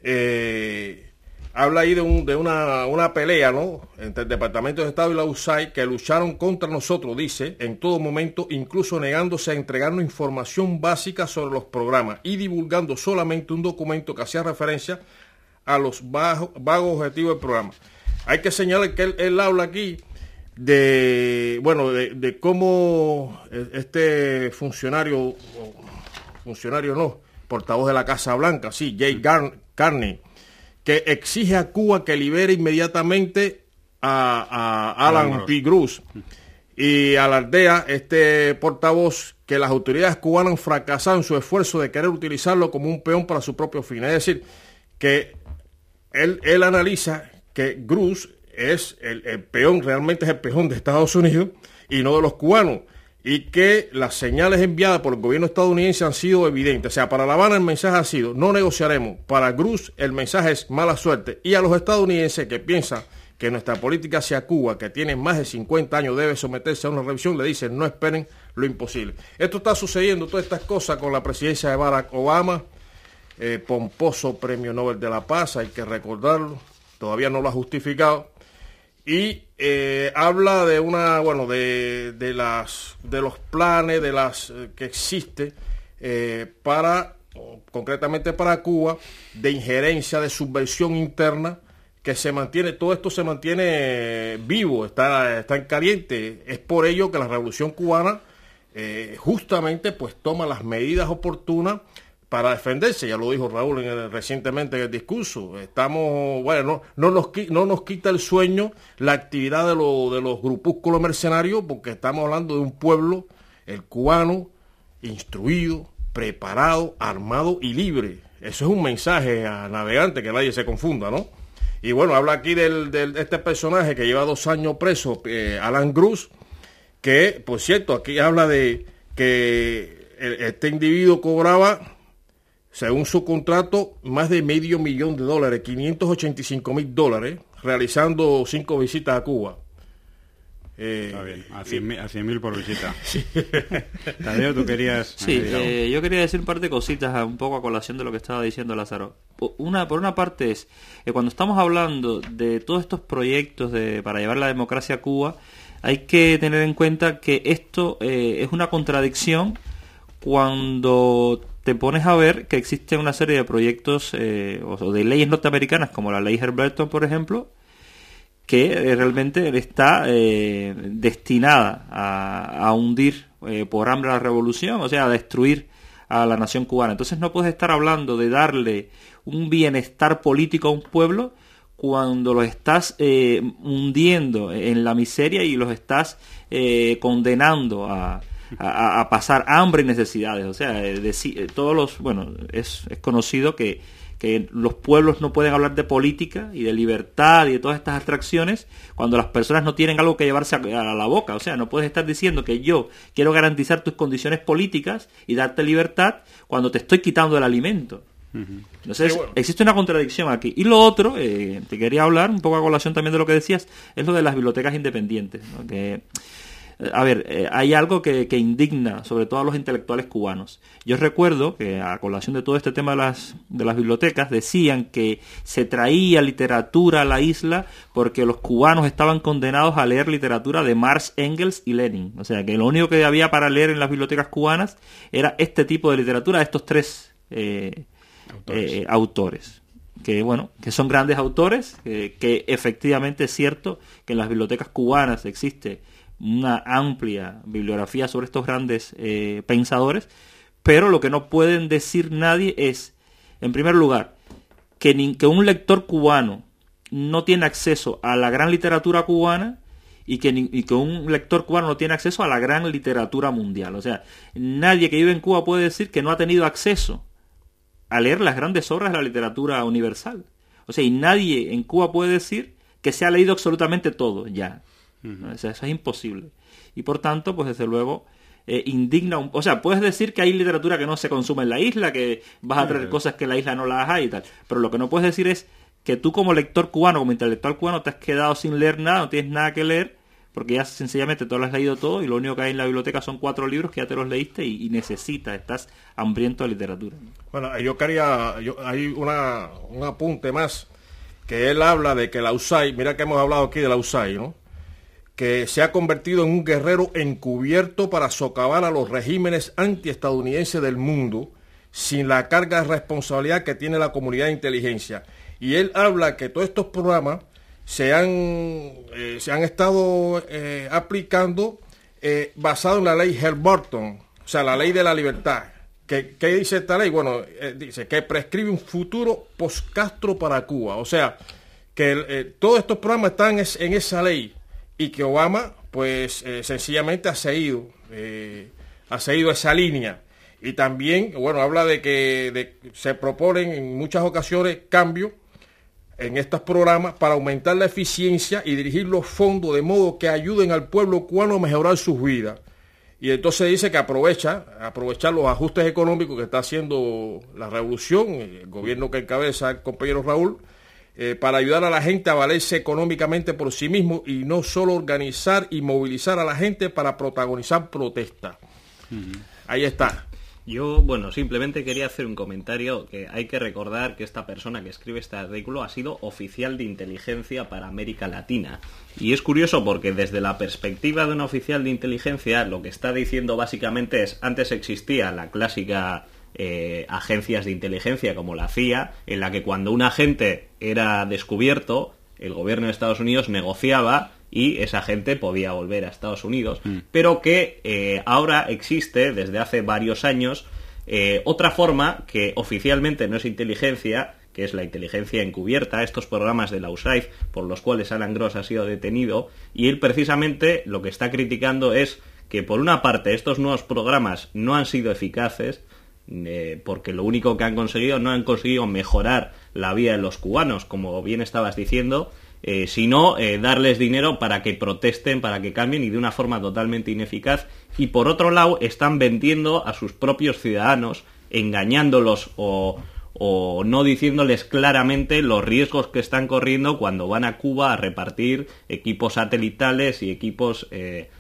habla ahí de una pelea, ¿no?, entre el Departamento de Estado y la USAID, que lucharon contra nosotros, dice, en todo momento, incluso negándose a entregarnos información básica sobre los programas y divulgando solamente un documento que hacía referencia a los vagos objetivos del programa. Hay que señalar que él habla aquí de cómo este portavoz de la Casa Blanca, sí, Jay Carney, que exige a Cuba que libere inmediatamente a Alan P. Cruz, y alardea este portavoz que las autoridades cubanas fracasaron en su esfuerzo de querer utilizarlo como un peón para su propio fin. Es decir, que él analiza que Cruz es el peón, realmente es el peón de Estados Unidos y no de los cubanos, y que las señales enviadas por el gobierno estadounidense han sido evidentes. O sea, para La Habana el mensaje ha sido: no negociaremos. Para Cruz el mensaje es mala suerte. Y a los estadounidenses que piensan que nuestra política hacia Cuba, que tiene más de 50 años, debe someterse a una revisión, le dicen: no esperen lo imposible. Esto está sucediendo, todas estas cosas, con la presidencia de Barack Obama, pomposo premio Nobel de la Paz, hay que recordarlo, todavía no lo ha justificado. Y habla de de los planes que existe concretamente para Cuba, de injerencia, de subversión interna, que se mantiene, todo esto se mantiene vivo, está en caliente. Es por ello que la Revolución Cubana justamente pues toma las medidas oportunas para defenderse. Ya lo dijo Raúl recientemente en el discurso. Estamos, no nos quita el sueño la actividad de los grupúsculos mercenarios, porque estamos hablando de un pueblo, el cubano, instruido, preparado, armado y libre. Eso es un mensaje a navegante, que nadie se confunda, ¿no? Y bueno, habla aquí de este personaje que lleva 2 años preso, Alan Cruz, que, por cierto, aquí habla de que este individuo cobraba, según su contrato, más de $500,000, $585,000, realizando 5 visitas a Cuba. Está bien, a 100.000 por visita. Sí. Tadeo, tú querías... Sí, yo quería decir un par de cositas un poco a colación de lo que estaba diciendo Lázaro. Por una parte es, cuando estamos hablando de todos estos proyectos para llevar la democracia a Cuba, hay que tener en cuenta que esto es una contradicción cuando te pones a ver que existe una serie de proyectos o de leyes norteamericanas, como la ley Herbert, por ejemplo, que realmente está destinada a hundir por hambre a la revolución, o sea, a destruir a la nación cubana. Entonces no puedes estar hablando de darle un bienestar político a un pueblo cuando los estás hundiendo en la miseria y los estás condenando a pasar hambre y necesidades. O sea, es conocido que los pueblos no pueden hablar de política y de libertad y de todas estas abstracciones cuando las personas no tienen algo que llevarse a la boca. O sea, no puedes estar diciendo que yo quiero garantizar tus condiciones políticas y darte libertad cuando te estoy quitando el alimento. Entonces, existe una contradicción aquí. Y lo otro, te quería hablar un poco a colación también de lo que decías, es lo de las bibliotecas independientes, ¿no? Que, a ver, hay algo que indigna sobre todo a los intelectuales cubanos. Yo recuerdo que a colación de todo este tema de las bibliotecas decían que se traía literatura a la isla porque los cubanos estaban condenados a leer literatura de Marx, Engels y Lenin. O sea que lo único que había para leer en las bibliotecas cubanas era este tipo de literatura de estos tres autores. Que bueno, que son grandes autores, que efectivamente es cierto que en las bibliotecas cubanas existe una amplia bibliografía sobre estos grandes pensadores, pero lo que no pueden decir nadie es, en primer lugar, que un lector cubano no tiene acceso a la gran literatura cubana y que un lector cubano no tiene acceso a la gran literatura mundial. O sea, nadie que vive en Cuba puede decir que no ha tenido acceso a leer las grandes obras de la literatura universal. O sea, y nadie en Cuba puede decir que se ha leído absolutamente todo ya. O sea, eso es imposible. Y por tanto, pues desde luego, indigna o sea, puedes decir que hay literatura que no se consume en la isla, que vas a traer cosas que en la isla no las hay y tal. Pero lo que no puedes decir es que tú como lector cubano, como intelectual cubano, te has quedado sin leer nada, no tienes nada que leer, porque ya sencillamente tú lo has leído todo y lo único que hay en la biblioteca son 4 libros que ya te los leíste y necesitas, estás hambriento de literatura. Bueno, hay un apunte más, que él habla de que la USAID, mira que hemos hablado aquí de la USAID, ¿no? Que se ha convertido en un guerrero encubierto para socavar a los regímenes antiestadounidenses del mundo sin la carga de responsabilidad que tiene la comunidad de inteligencia. Y él habla que todos estos programas se han estado aplicando basado en la ley Helm-Burton, o sea, la ley de la libertad. ¿Qué dice esta ley? Bueno, dice que prescribe un futuro post-Castro para Cuba. O sea, que todos estos programas están en esa ley y que Obama, pues, sencillamente ha seguido esa línea. Y también, bueno, habla de que se proponen en muchas ocasiones cambios en estos programas para aumentar la eficiencia y dirigir los fondos de modo que ayuden al pueblo cubano a mejorar sus vidas. Y entonces dice que aprovechar los ajustes económicos que está haciendo la revolución, el gobierno que encabeza el compañero Raúl, para ayudar a la gente a valerse económicamente por sí mismo y no solo organizar y movilizar a la gente para protagonizar protestas. Ahí está. Yo, bueno, simplemente quería hacer un comentario, que hay que recordar que esta persona que escribe este artículo ha sido oficial de inteligencia para América Latina. Y es curioso porque desde la perspectiva de un oficial de inteligencia, lo que está diciendo básicamente es, antes existía la clásica agencias de inteligencia como la CIA, en la que cuando un agente era descubierto, el gobierno de Estados Unidos negociaba y esa gente podía volver a Estados Unidos, pero que ahora existe desde hace varios años otra forma que oficialmente no es inteligencia, que es la inteligencia encubierta, estos programas de la USAID por los cuales Alan Gross ha sido detenido, y él precisamente lo que está criticando es que por una parte estos nuevos programas no han sido eficaces, porque lo único que han conseguido, no han conseguido mejorar la vida de los cubanos, como bien estabas diciendo, sino darles dinero para que protesten, para que cambien, y de una forma totalmente ineficaz. Y por otro lado están vendiendo a sus propios ciudadanos, engañándolos o no diciéndoles claramente los riesgos que están corriendo cuando van a Cuba a repartir equipos satelitales y equipos de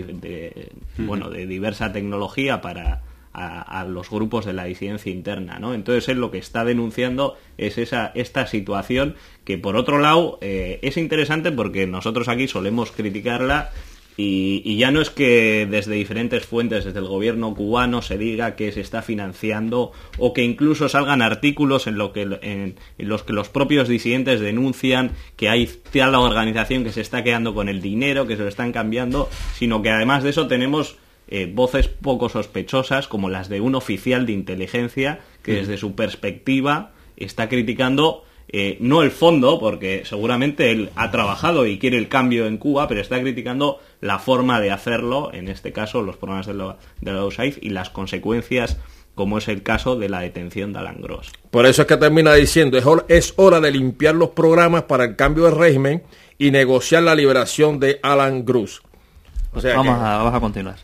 diversa tecnología para a los grupos de la disidencia interna, ¿no? Entonces él lo que está denunciando es esta situación que, por otro lado, es interesante porque nosotros aquí solemos criticarla y ya no es que desde diferentes fuentes, desde el gobierno cubano, se diga que se está financiando o que incluso salgan artículos en los que los propios disidentes denuncian que hay tal organización que se está quedando con el dinero, que se lo están cambiando, sino que además de eso tenemos voces poco sospechosas como las de un oficial de inteligencia que desde su perspectiva está criticando no el fondo, porque seguramente él ha trabajado y quiere el cambio en Cuba, pero está criticando la forma de hacerlo, en este caso los programas de la USAID y las consecuencias, como es el caso de la detención de Alan Gross. Por eso es que termina diciendo, es hora de limpiar los programas para el cambio de régimen y negociar la liberación de Alan Gross. O sea vamos a continuar.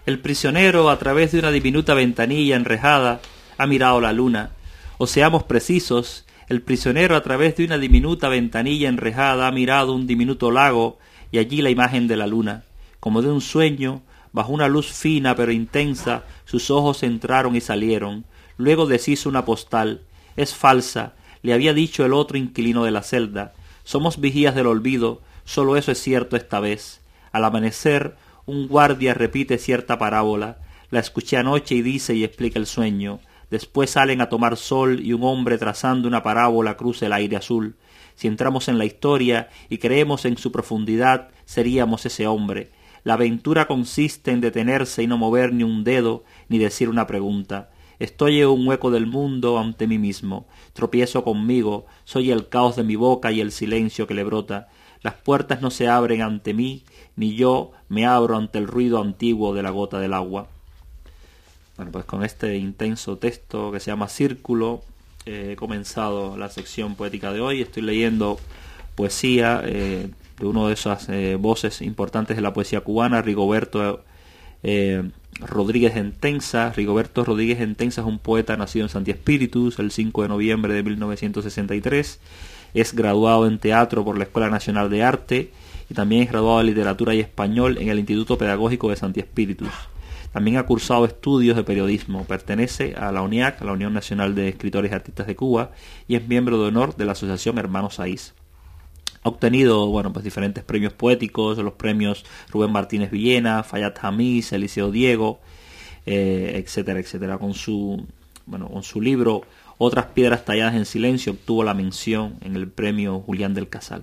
El prisionero, a través de una diminuta ventanilla enrejada, ha mirado la luna. O seamos precisos, el prisionero, a través de una diminuta ventanilla enrejada, ha mirado un diminuto lago y allí la imagen de la luna. Como de un sueño, bajo una luz fina pero intensa, sus ojos entraron y salieron. Luego deshizo una postal. Es falsa, le había dicho el otro inquilino de la celda. Somos vigías del olvido, solo eso es cierto esta vez. Al amanecer, un guardia repite cierta parábola. La escuché anoche y dice y explica el sueño. Después salen a tomar sol y un hombre trazando una parábola cruza el aire azul. Si entramos en la historia y creemos en su profundidad, seríamos ese hombre. La aventura consiste en detenerse y no mover ni un dedo ni decir una pregunta. Estoy en un hueco del mundo ante mí mismo. Tropiezo conmigo, soy el caos de mi boca y el silencio que le brota. Las puertas no se abren ante mí, ni yo me abro ante el ruido antiguo de la gota del agua. Bueno, pues con este intenso texto que se llama Círculo, he comenzado la sección poética de hoy. Estoy leyendo poesía de uno de esas voces importantes de la poesía cubana, Rigoberto Rodríguez Entenza. Rigoberto Rodríguez Entenza es un poeta nacido en Santi Espíritus el 5 de noviembre de 1963. Es graduado en teatro por la Escuela Nacional de Arte y también es graduado en literatura y español en el Instituto Pedagógico de Santi Espíritus. También ha cursado estudios de periodismo. Pertenece a la UNIAC, a la Unión Nacional de Escritores y Artistas de Cuba, y es miembro de honor de la Asociación Hermanos Saiz. Ha obtenido diferentes premios poéticos, los premios Rubén Martínez Villena, Fayad Hamiz, Eliseo Diego, etcétera, etcétera. Con su libro Otras piedras talladas en silencio obtuvo la mención en el premio Julián del Casal.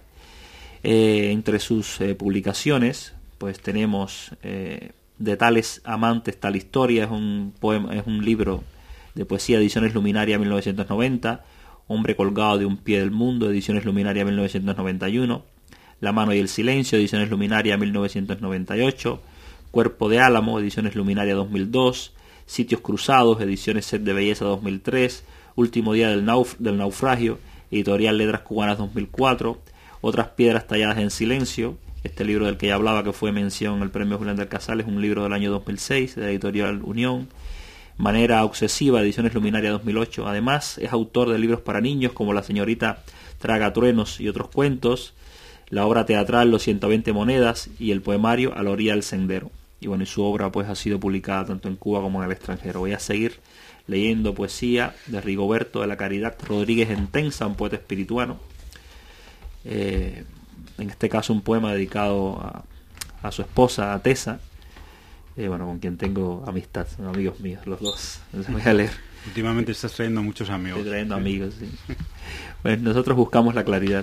Entre sus publicaciones, pues tenemos De tales amantes tal historia, es un libro de poesía, Ediciones Luminaria 1990, Hombre colgado de un pie del mundo, Ediciones Luminaria 1991, La mano y el silencio, Ediciones Luminaria 1998, Cuerpo de álamo, Ediciones Luminaria 2002, Sitios cruzados, Ediciones Set de Belleza 2003, Último día del naufragio, Editorial Letras Cubanas 2004, Otras piedras talladas en silencio. Este libro del que ya hablaba, que fue mención al premio Julián del Casal, es un libro del año 2006 de la Editorial Unión. Manera obsesiva, Ediciones Luminaria 2008. Además, es autor de libros para niños como La señorita Tragatruenos y otros cuentos, la obra teatral Los 120 monedas y el poemario A la orilla del sendero. Y su obra pues ha sido publicada tanto en Cuba como en el extranjero. Voy a seguir leyendo poesía de Rigoberto de la Caridad Rodríguez Entenza, un poeta espirituano. En este caso un poema dedicado a su esposa, a Tesa, con quien tengo amistad, son amigos míos los dos. Entonces voy a leer. Últimamente estás trayendo muchos amigos. Estoy trayendo amigos, sí. Pues nosotros buscamos la claridad.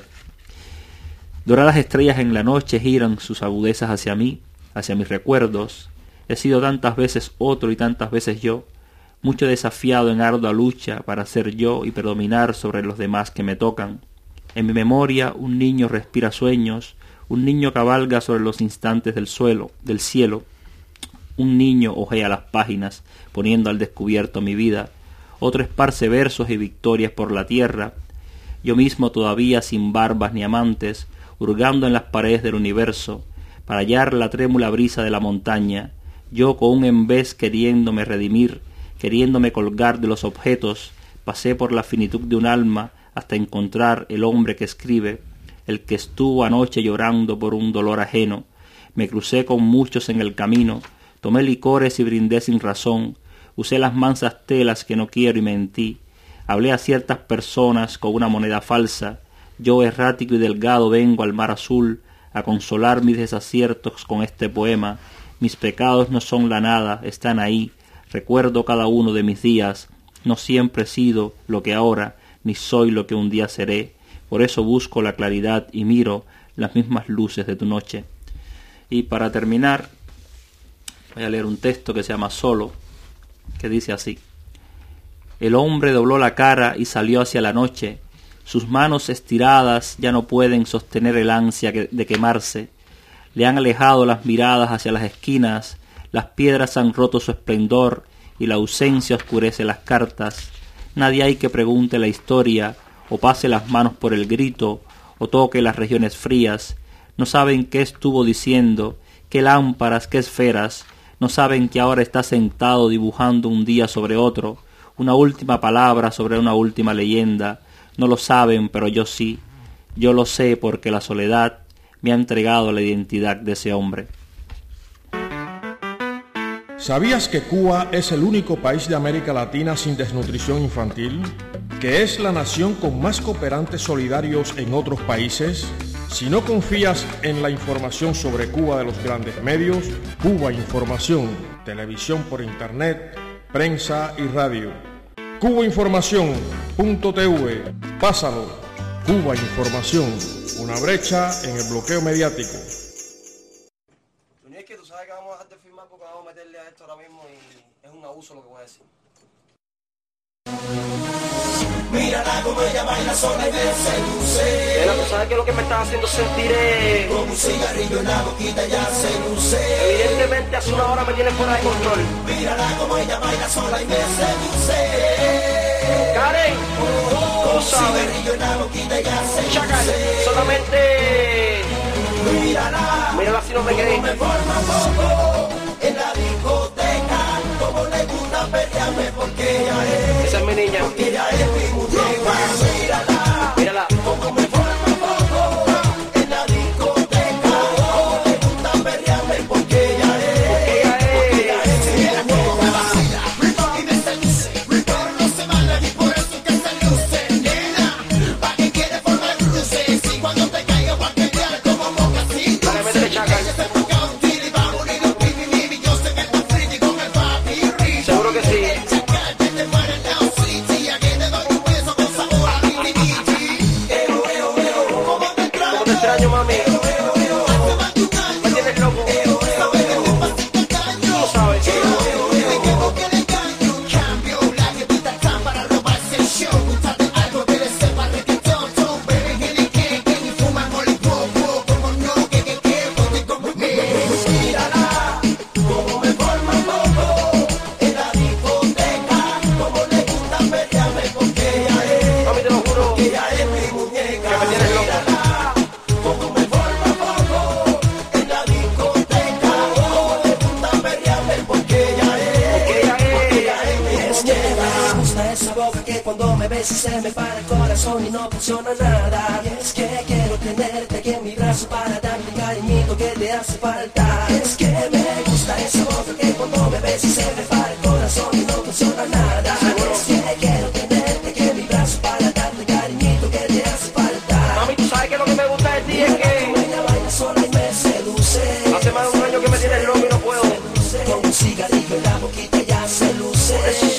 Doradas estrellas en la noche giran sus agudezas hacia mí, hacia mis recuerdos. He sido tantas veces otro y tantas veces yo, mucho desafiado en ardua lucha para ser yo y predominar sobre los demás que me tocan. En mi memoria un niño respira sueños, un niño cabalga sobre los instantes del cielo, un niño hojea las páginas, poniendo al descubierto mi vida, otro esparce versos y victorias por la tierra, yo mismo todavía sin barbas ni amantes, hurgando en las paredes del universo, para hallar la trémula brisa de la montaña, yo con un embés queriéndome redimir, queriéndome colgar de los objetos, pasé por la finitud de un alma, hasta encontrar el hombre que escribe, el que estuvo anoche llorando por un dolor ajeno. Me crucé con muchos en el camino, tomé licores y brindé sin razón, usé las mansas telas que no quiero y mentí, hablé a ciertas personas con una moneda falsa, yo errático y delgado vengo al mar azul a consolar mis desaciertos con este poema, mis pecados no son la nada, están ahí, recuerdo cada uno de mis días, no siempre he sido lo que ahora, ni soy lo que un día seré, por eso busco la claridad y miro las mismas luces de tu noche. Y para terminar, voy a leer un texto que se llama Solo, que dice así: El hombre dobló la cara y salió hacia la noche, sus manos estiradas ya no pueden sostener el ansia de quemarse, le han alejado las miradas hacia las esquinas, las piedras han roto su esplendor y la ausencia oscurece las cartas. Nadie hay que pregunte la historia, o pase las manos por el grito, o toque las regiones frías. No saben qué estuvo diciendo, qué lámparas, qué esferas. No saben que ahora está sentado dibujando un día sobre otro, una última palabra sobre una última leyenda. No lo saben, pero yo sí. Yo lo sé porque la soledad me ha entregado la identidad de ese hombre. ¿Sabías que Cuba es el único país de América Latina sin desnutrición infantil? ¿Que es la nación con más cooperantes solidarios en otros países? Si no confías en la información sobre Cuba de los grandes medios, Cuba Información, televisión por internet, prensa y radio. cubainformación.tv, pásalo. Cuba Información, una brecha en el bloqueo mediático. Es que tú sabes que vamos a dejar de filmar porque vamos a meterle a esto ahora mismo y es un abuso lo que voy a decir. Mírala como ella baila sola y me seduce. Nena, tú sabes que lo que me está haciendo sentir es como un cigarrillo en la boquita ya se luce. Evidentemente hace una hora me tiene fuera de control. Mírala como ella baila sola y me seduce. Karen, ¿cómo sabes? Cigarrillo en la boquita ya se luce. Solamente mírala si no me crees. Me forma poco en la discoteca, como le gusta pelearme porque ella es. Esa es mi niña. Porque ella es mi muñeca. Mírala, como me forma poco en la discoteca, como le gusta pelearme porque ella es. Porque ella es. Mira cómo me vacila y me seduce. Pero no se mala y por eso que se luce. Nena, ¿pa' qué quiere formar cruces? Si cuando te caiga va a pelear como mocasín. Seguro que sí. ¿Cómo te extraño, mami? Me tienes loco. Tú lo sabes. Si se me para el corazón y no funciona nada. Y es que quiero tenerte aquí en mi brazo para darte el cariñito que te hace falta. Es que me gusta esa boca que cuando me ves y se me para el corazón y no funciona nada. Es que quiero tenerte aquí en mi brazo para darte el cariñito que te hace falta. Mami, tú sabes que lo que me gusta de ti es que ella baila sola y me seduce. Hace más de un año que me tienes loco y no puedo. Con un cigarrillo en la boquita ya se luce. Por eso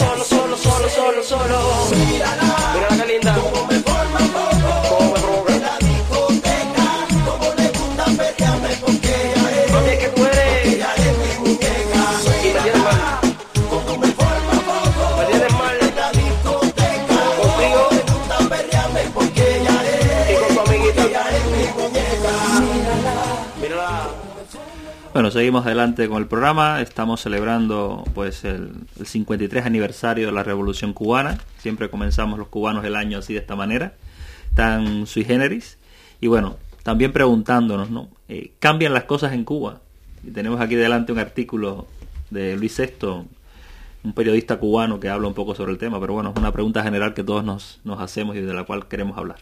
solo. Mírala. Mírala qué linda. Como me forma poco. Como me provoca. En la discoteca. Como le gusta pelearme porque ella es. Mami, es que tú eres. Porque ella es mi muñeca. Y me tienes mal. Como me forma poco. Me tienes mal. En la discoteca. Contigo. Le gusta pelearme porque ella es. Y con tu amiguita. Ella es mi muñeca. Mírala. Bueno, seguimos adelante con el programa. Estamos celebrando pues el 53 aniversario de la Revolución Cubana. Siempre comenzamos los cubanos el año así de esta manera, tan sui generis. Y bueno, también preguntándonos, ¿no? ¿Cambian las cosas en Cuba? Y tenemos aquí delante un artículo de Luis Sesto, un periodista cubano que habla un poco sobre el tema. Pero bueno, es una pregunta general que todos nos hacemos y de la cual queremos hablar.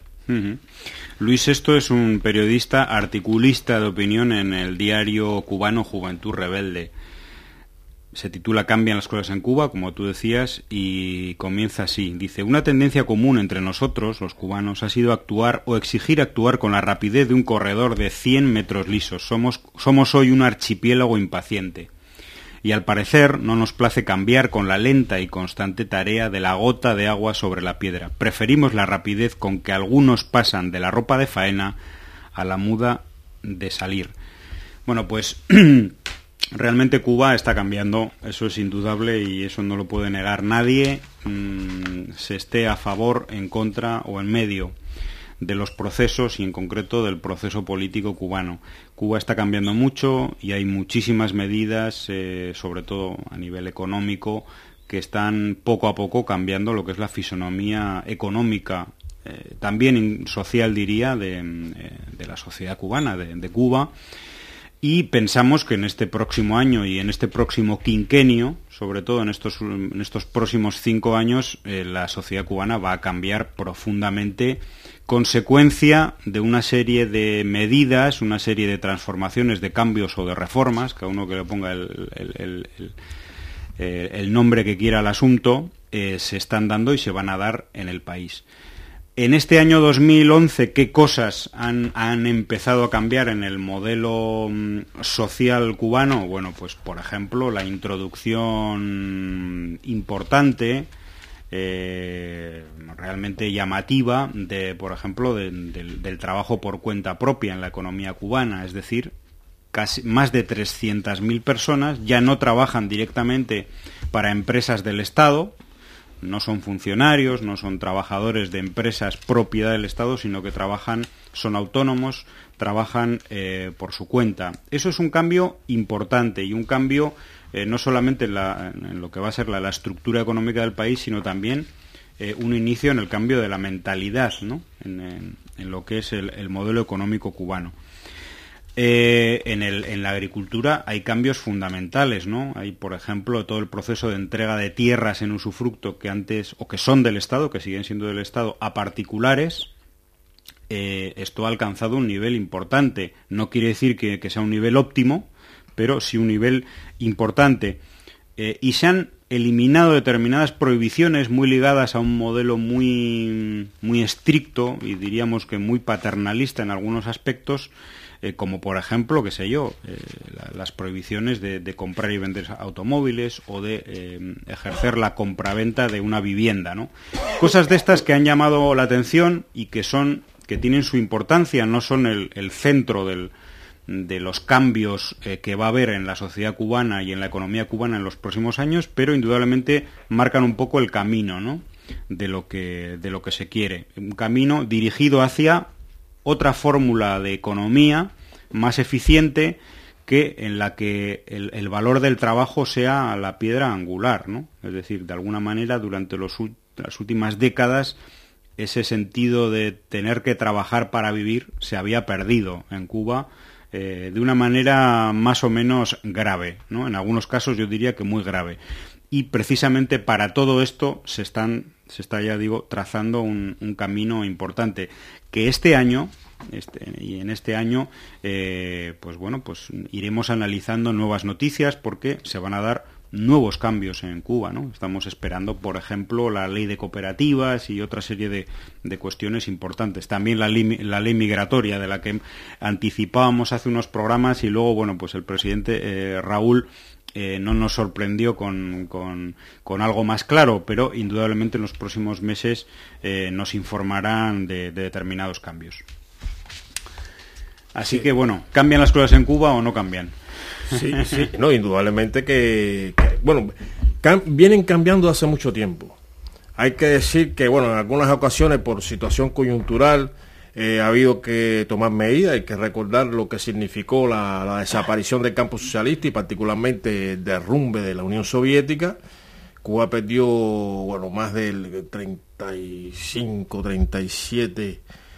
Luis Sesto es un periodista articulista de opinión en el diario cubano Juventud Rebelde. Se titula Cambian las cosas en Cuba, como tú decías, y comienza así. Dice: una tendencia común entre nosotros, los cubanos, ha sido actuar o exigir actuar con la rapidez de un corredor de 100 metros lisos. Somos hoy un archipiélago impaciente. Y al parecer no nos place cambiar con la lenta y constante tarea de la gota de agua sobre la piedra. Preferimos la rapidez con que algunos pasan de la ropa de faena a la muda de salir. Bueno, pues realmente Cuba está cambiando, eso es indudable y eso no lo puede negar nadie, se esté a favor, en contra o en medio de los procesos y en concreto del proceso político cubano. Cuba está cambiando mucho y hay muchísimas medidas, sobre todo a nivel económico, que están poco a poco cambiando lo que es la fisonomía económica, también social diría, de la sociedad cubana, de Cuba. Y pensamos que en este próximo año y en este próximo quinquenio, sobre todo en estos próximos 5 años, la sociedad cubana va a cambiar profundamente, consecuencia de una serie de medidas, una serie de transformaciones, de cambios o de reformas, cada uno que le ponga el nombre que quiera al asunto, se están dando y se van a dar en el país. En este año 2011, ¿qué cosas han empezado a cambiar en el modelo social cubano? Bueno, pues por ejemplo, la introducción importante, realmente llamativa, por ejemplo, del trabajo por cuenta propia en la economía cubana, es decir, casi más de 300.000 personas ya no trabajan directamente para empresas del Estado. No son funcionarios, no son trabajadores de empresas propiedad del Estado, sino que son autónomos, trabajan por su cuenta. Eso es un cambio importante y un cambio no solamente en lo que va a ser la estructura económica del país, sino también un inicio en el cambio de la mentalidad, ¿no? en lo que es el modelo económico cubano. En la agricultura hay cambios fundamentales, ¿no? Hay, por ejemplo, todo el proceso de entrega de tierras en usufructo que antes, o que son del Estado, que siguen siendo del Estado, a particulares. Esto ha alcanzado un nivel importante. No quiere decir que sea un nivel óptimo, pero sí un nivel importante. Y se han eliminado determinadas prohibiciones muy ligadas a un modelo muy estricto y diríamos que muy paternalista en algunos aspectos, como por ejemplo, qué sé yo, las prohibiciones de comprar y vender automóviles o de ejercer la compraventa de una vivienda, ¿no? Cosas de estas que han llamado la atención y que tienen su importancia, no son el centro de los cambios que va a haber en la sociedad cubana y en la economía cubana en los próximos años, pero indudablemente marcan un poco el camino, ¿no? de lo que se quiere. Un camino dirigido hacia otra fórmula de economía más eficiente, en la que el valor del trabajo sea la piedra angular, ¿no? Es decir, de alguna manera, durante las últimas décadas, ese sentido de tener que trabajar para vivir se había perdido en Cuba de una manera más o menos grave, ¿no? En algunos casos yo diría que muy grave. Y precisamente para todo esto se está ya digo trazando un camino importante que este año pues iremos analizando nuevas noticias porque se van a dar nuevos cambios en Cuba, ¿no? Estamos esperando, por ejemplo, la ley de cooperativas y otra serie de cuestiones importantes. También la ley migratoria, de la que anticipábamos hace unos programas y luego, bueno, pues el presidente Raúl no nos sorprendió con algo más claro, pero indudablemente en los próximos meses nos informarán de determinados cambios. Así que, bueno, ¿cambian las cosas en Cuba o no cambian? Sí, no, indudablemente que vienen cambiando hace mucho tiempo. Hay que decir que, bueno, en algunas ocasiones por situación coyuntural ha habido que tomar medidas. Hay que recordar lo que significó la desaparición del campo socialista y particularmente el derrumbe de la Unión Soviética. Cuba perdió, bueno, más del 35, 37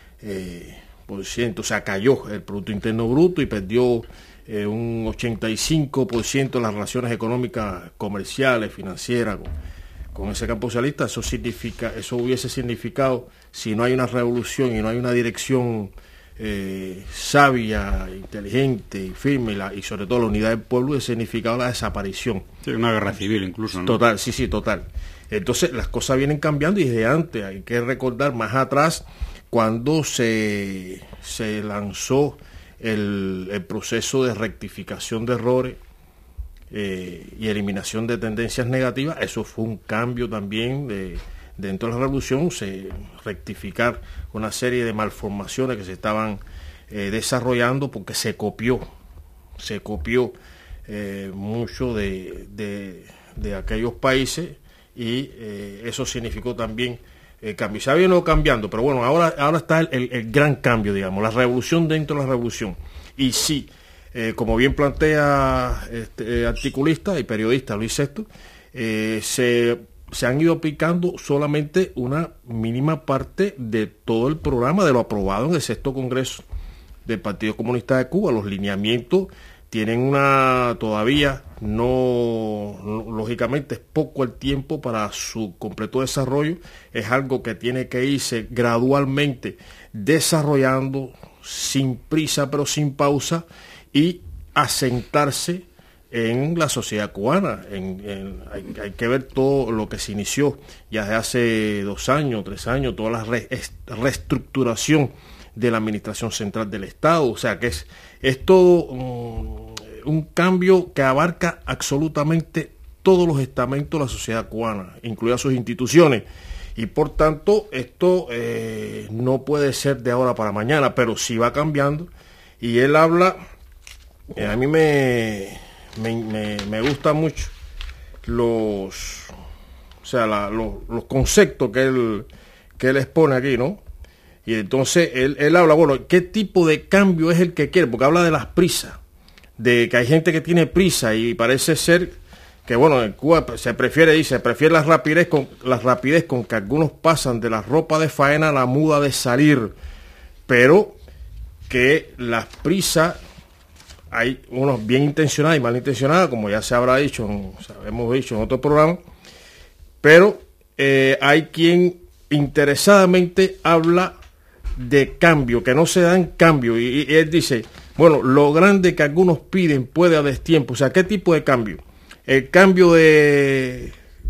o sea, cayó el Producto Interno Bruto y perdió un 85% de las relaciones económicas, comerciales, financieras con ese campo socialista. Eso hubiese significado, si no hay una revolución y no hay una dirección sabia, inteligente y firme y sobre todo la unidad del pueblo, hubiese significado la desaparición. Sí, una guerra civil incluso, ¿no? Total, sí, total. Entonces las cosas vienen cambiando y desde antes. Hay que recordar más atrás cuando se lanzó el proceso de rectificación de errores y eliminación de tendencias negativas. Eso fue un cambio también dentro de la revolución, rectificar una serie de malformaciones que se estaban desarrollando porque se copió mucho de aquellos países y eso significó también cambio. Se ha venido cambiando, pero bueno, ahora está el gran cambio, digamos, la revolución dentro de la revolución. Y sí, como bien plantea este articulista y periodista Luis Sesto, se han ido aplicando solamente una mínima parte de todo el programa de lo aprobado en el 6º Congreso del Partido Comunista de Cuba. Los lineamientos tienen todavía lógicamente es poco el tiempo para su completo desarrollo, es algo que tiene que irse gradualmente desarrollando sin prisa pero sin pausa y asentarse en la sociedad cubana. Hay que ver todo lo que se inició ya desde hace 2 años, 3 años, toda la reestructuración de la administración central del Estado, o sea que es todo un cambio que abarca absolutamente todos los estamentos de la sociedad cubana, incluidas sus instituciones, y por tanto esto no puede ser de ahora para mañana, pero sí va cambiando, y él habla, a mí me gustan mucho los conceptos que él expone aquí, ¿no? Y entonces él habla, bueno, ¿qué tipo de cambio es el que quiere? Porque habla de las prisas, de que hay gente que tiene prisa y parece ser que, bueno, en Cuba se prefiere la rapidez con que algunos pasan de la ropa de faena a la muda de salir, pero que las prisas, hay unos bien intencionadas y mal intencionadas, como ya se habrá dicho, hemos dicho en otro programa, pero hay quien interesadamente habla de cambio, que no se dan cambio, y él dice, bueno, lo grande que algunos piden puede a destiempo. O sea, ¿qué tipo de cambio? El cambio que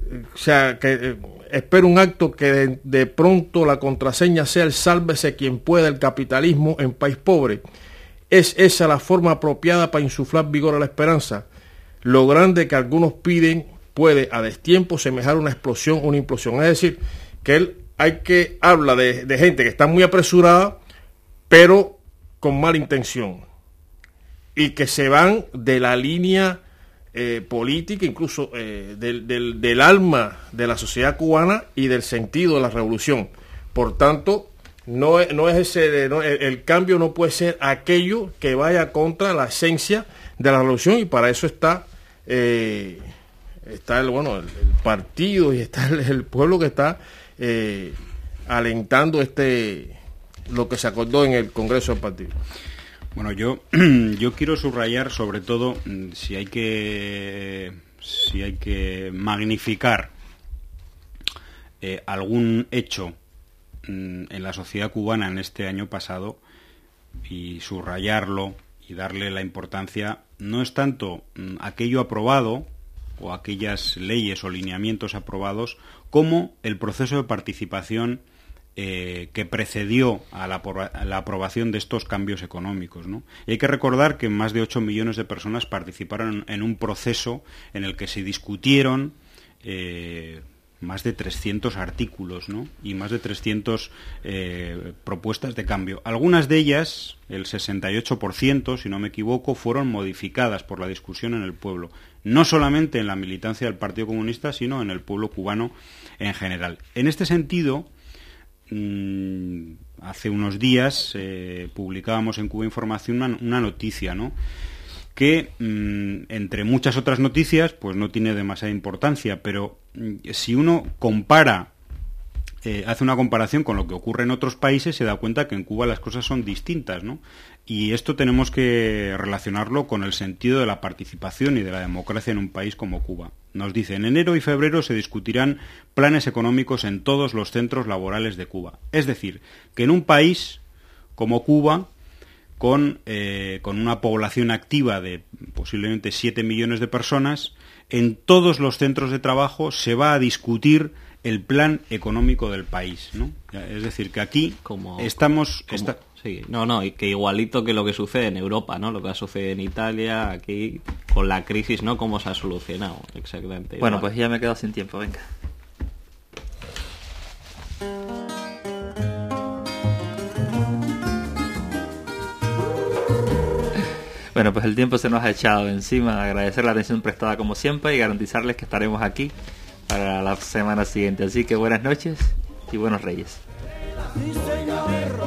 espera un acto que de pronto la contraseña sea el sálvese quien pueda el capitalismo en país pobre. ¿Es esa la forma apropiada para insuflar vigor a la esperanza? Lo grande que algunos piden puede a destiempo semejar una explosión, una implosión. Es decir, que él habla de gente que está muy apresurada, pero con mala intención, y que se van de la línea política, incluso del alma de la sociedad cubana y del sentido de la revolución. Por tanto, el cambio no puede ser aquello que vaya contra la esencia de la revolución, y para eso está el partido y está el pueblo que está alentando lo que se acordó en el Congreso del partido. Bueno, yo quiero subrayar sobre todo si hay que magnificar algún hecho en la sociedad cubana en este año pasado y subrayarlo y darle la importancia, no es tanto aquello aprobado o aquellas leyes o lineamientos aprobados como el proceso de participación que precedió a la aprobación de estos cambios económicos, ¿no? Y hay que recordar que más de 8 millones de personas participaron en un proceso en el que se discutieron más de 300 artículos, ¿no? Y más de 300 propuestas de cambio. Algunas de ellas, el 68%, si no me equivoco, fueron modificadas por la discusión en el pueblo. No solamente en la militancia del Partido Comunista, sino en el pueblo cubano en general. En este sentido, hace unos días publicábamos en Cuba Información una noticia, ¿no? Que entre muchas otras noticias pues no tiene demasiada importancia, pero si uno hace una comparación con lo que ocurre en otros países, se da cuenta que en Cuba las cosas son distintas, ¿no? Y esto tenemos que relacionarlo con el sentido de la participación y de la democracia en un país como Cuba. Nos dice, en enero y febrero se discutirán planes económicos en todos los centros laborales de Cuba. Es decir, que en un país como Cuba, con una población activa de posiblemente 7 millones de personas, en todos los centros de trabajo se va a discutir el plan económico del país, ¿no? Es decir, que aquí y que igualito que lo que sucede en Europa, ¿no? Lo que sucede en Italia, aquí, con la crisis, ¿no? Cómo se ha solucionado, exactamente. Bueno, pues ya me he quedado sin tiempo, venga. Bueno, pues el tiempo se nos ha echado encima. Agradecer la atención prestada como siempre y garantizarles que estaremos aquí para la semana siguiente. Así que buenas noches y buenos Reyes.